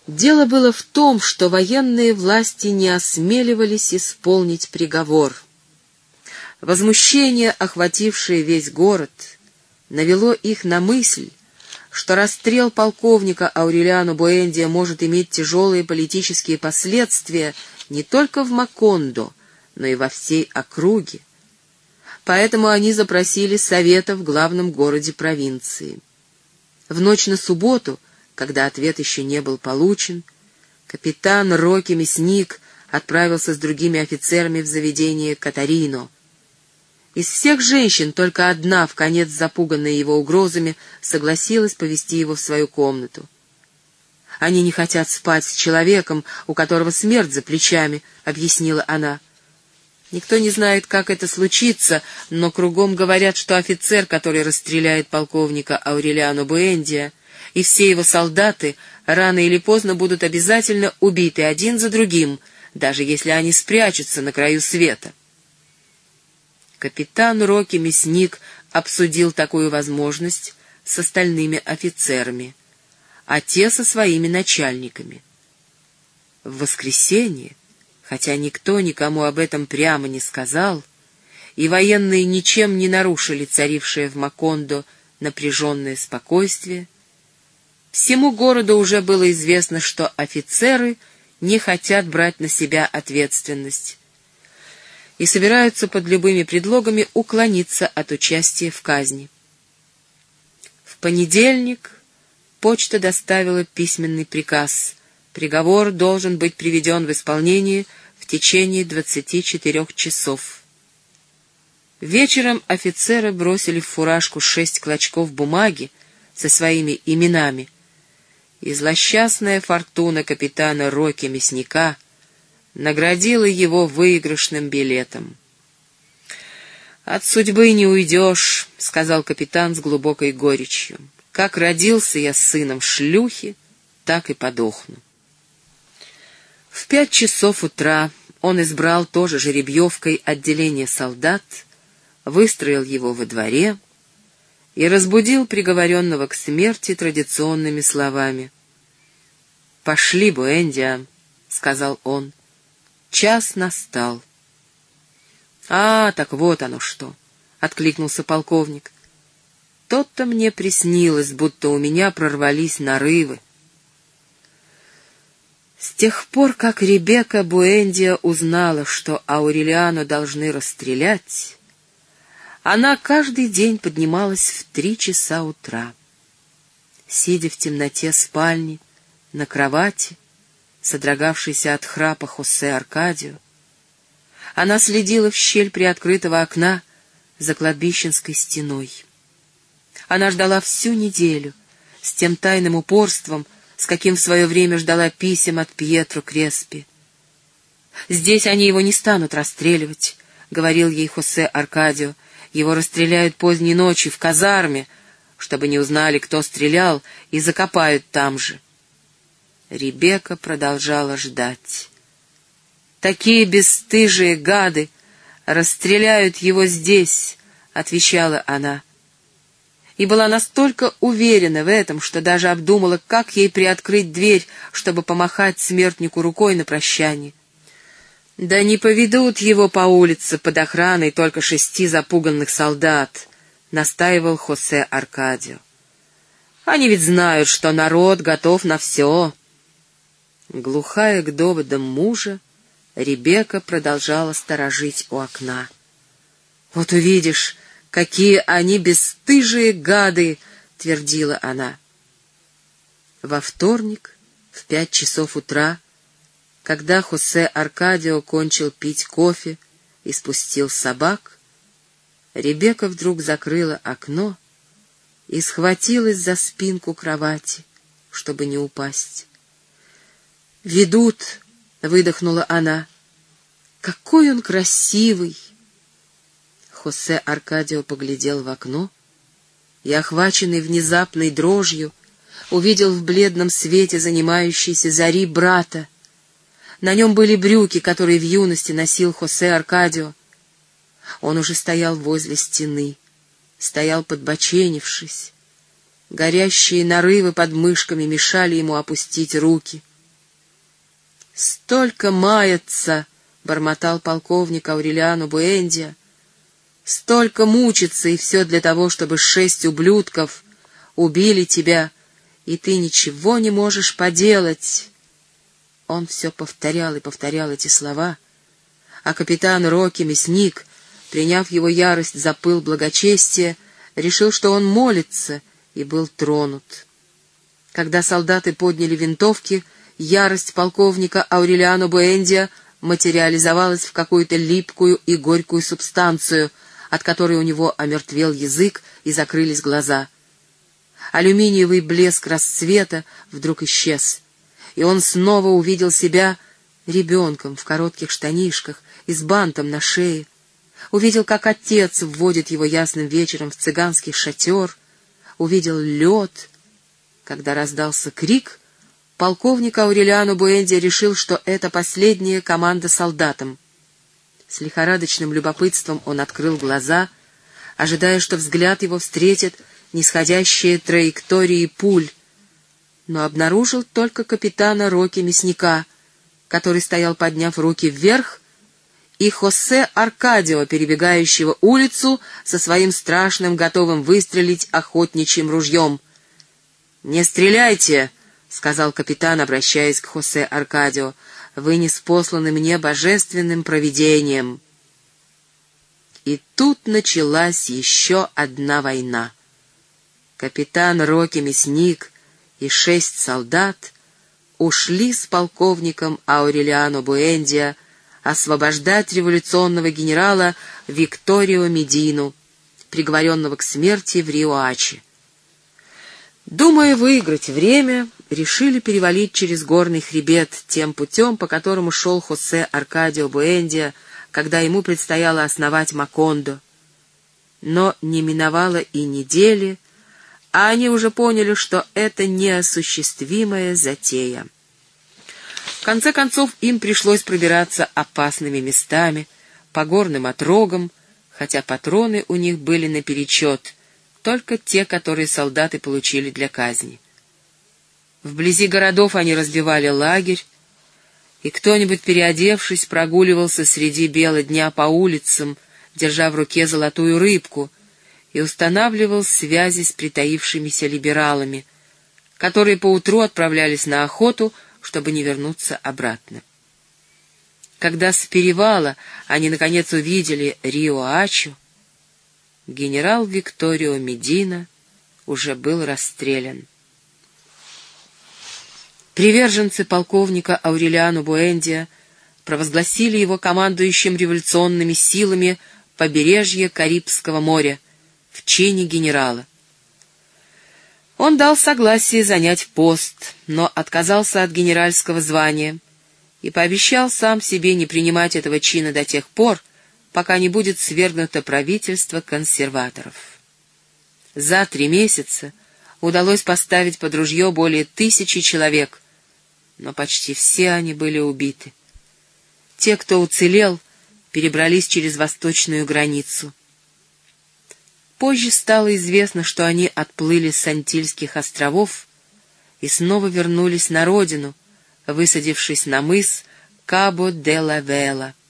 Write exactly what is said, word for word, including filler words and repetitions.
Дело было в том, что военные власти не осмеливались исполнить приговор. Возмущение, охватившее весь город, навело их на мысль, что расстрел полковника Аурелиано Буэндиа может иметь тяжелые политические последствия не только в Макондо, но и во всей округе. Поэтому они запросили совета в главном городе провинции. В ночь на субботу, когда ответ еще не был получен, капитан Рокки Мясник отправился с другими офицерами в заведение Катарино. Из всех женщин только одна, вконец запуганная его угрозами, согласилась повести его в свою комнату. «Они не хотят спать с человеком, у которого смерть за плечами», — объяснила она. «Никто не знает, как это случится, но кругом говорят, что офицер, который расстреляет полковника Аурелиано Буэндиа, и все его солдаты рано или поздно будут обязательно убиты один за другим, даже если они спрячутся на краю света». Капитан Рокки Мясник обсудил такую возможность с остальными офицерами, а те со своими начальниками. В воскресенье, хотя никто никому об этом прямо не сказал, и военные ничем не нарушили царившее в Макондо напряженное спокойствие, всему городу уже было известно, что офицеры не хотят брать на себя ответственность и собираются под любыми предлогами уклониться от участия в казни. В понедельник почта доставила письменный приказ. Приговор должен быть приведен в исполнение в течение двадцати четырех часов. Вечером офицеры бросили в фуражку шесть клочков бумаги со своими именами, и злосчастная фортуна капитана Рокки Мясника наградила его выигрышным билетом. «От судьбы не уйдешь», — сказал капитан с глубокой горечью. «Как родился я сыном шлюхи, так и подохну». В пять часов утра он избрал тоже жеребьевкой отделение солдат, выстроил его во дворе и разбудил приговоренного к смерти традиционными словами. «Пошли, Буэндиа», — сказал он. «Час настал». «А, так вот оно что», — откликнулся полковник. «То-то мне приснилось, будто у меня прорвались нарывы». С тех пор, как Ребекка Буэндиа узнала, что Аурелиано должны расстрелять, она каждый день поднималась в три часа утра. Сидя в темноте спальни, на кровати, содрогавшейся от храпа Хосе Аркадио, она следила в щель приоткрытого окна за кладбищенской стеной. Она ждала всю неделю с тем тайным упорством, с каким в свое время ждала писем от Пьетро Креспи. «Здесь они его не станут расстреливать», — говорил ей Хосе Аркадио. «Его расстреляют поздней ночью в казарме, чтобы не узнали, кто стрелял, и закопают там же». Ребекка продолжала ждать. «Такие бесстыжие гады расстреляют его здесь», — отвечала она. И была настолько уверена в этом, что даже обдумала, как ей приоткрыть дверь, чтобы помахать смертнику рукой на прощание. «Да не поведут его по улице под охраной только шести запуганных солдат», — настаивал Хосе Аркадио. «Они ведь знают, что народ готов на все». Глухая к доводам мужа, Ребекка продолжала сторожить у окна. «Вот увидишь, какие они бесстыжие гады!» — твердила она. Во вторник, в пять часов утра, когда Хосе Аркадио кончил пить кофе и спустил собак, Ребекка вдруг закрыла окно и схватилась за спинку кровати, чтобы не упасть. «Ведут!» — выдохнула она. «Какой он красивый!» Хосе Аркадио поглядел в окно и, охваченный внезапной дрожью, увидел в бледном свете занимающейся зари брата. На нем были брюки, которые в юности носил Хосе Аркадио. Он уже стоял возле стены, стоял подбоченившись. Горящие нарывы под мышками мешали ему опустить руки. Столько маятся, — бормотал полковник Аурелиано Буэндиа, — столько мучиться, и все для того, чтобы шесть ублюдков убили тебя, и ты ничего не можешь поделать. Он все повторял и повторял эти слова, а капитан Рокки Мясник, приняв его ярость за пыл благочестия, решил, что он молится, и был тронут. Когда солдаты подняли винтовки, ярость полковника Аурелиано Буэндиа материализовалась в какую-то липкую и горькую субстанцию, от которой у него омертвел язык и закрылись глаза. Алюминиевый блеск рассвета вдруг исчез, и он снова увидел себя ребенком в коротких штанишках и с бантом на шее, увидел, как отец вводит его ясным вечером в цыганский шатер, увидел лед. Когда раздался крик, полковник Аурелиано Буэндиа решил, что это последняя команда солдатам. С лихорадочным любопытством он открыл глаза, ожидая, что взгляд его встретит нисходящие траектории пуль, но обнаружил только капитана Рокки Мясника, который стоял, подняв руки вверх, и Хосе Аркадио, перебегающего улицу со своим страшным, готовым выстрелить охотничьим ружьем. «Не стреляйте!» — сказал капитан, обращаясь к Хосе Аркадио. «Вы ниспосланы мне божественным провидением». И тут началась еще одна война. Капитан Рокки Мясник и шесть солдат ушли с полковником Аурелиано Буэндиа освобождать революционного генерала Викторио Медину, приговоренного к смерти в Риоаче. Думая выиграть время, решили перевалить через горный хребет тем путем, по которому шел Хосе Аркадио Буэндиа, когда ему предстояло основать Макондо. Но не миновало и недели, а они уже поняли, что это неосуществимая затея. В конце концов, им пришлось пробираться опасными местами, по горным отрогам, хотя патроны у них были наперечет, только те, которые солдаты получили для казни. Вблизи городов они разбивали лагерь, и кто-нибудь, переодевшись, прогуливался среди бела дня по улицам, держа в руке золотую рыбку, и устанавливал связи с притаившимися либералами, которые поутру отправлялись на охоту, чтобы не вернуться обратно. Когда с перевала они, наконец, увидели Риоачу, генерал Викторио Медина уже был расстрелян. Приверженцы полковника Аурелиано Буэндиа провозгласили его командующим революционными силами побережья Карибского моря в чине генерала. Он дал согласие занять пост, но отказался от генеральского звания и пообещал сам себе не принимать этого чина до тех пор, пока не будет свергнуто правительство консерваторов. За три месяца удалось поставить под ружье более тысячи человек, но почти все они были убиты. Те, кто уцелел, перебрались через восточную границу. Позже стало известно, что они отплыли с Антильских островов и снова вернулись на родину, высадившись на мыс Кабо-де-ла-Вела.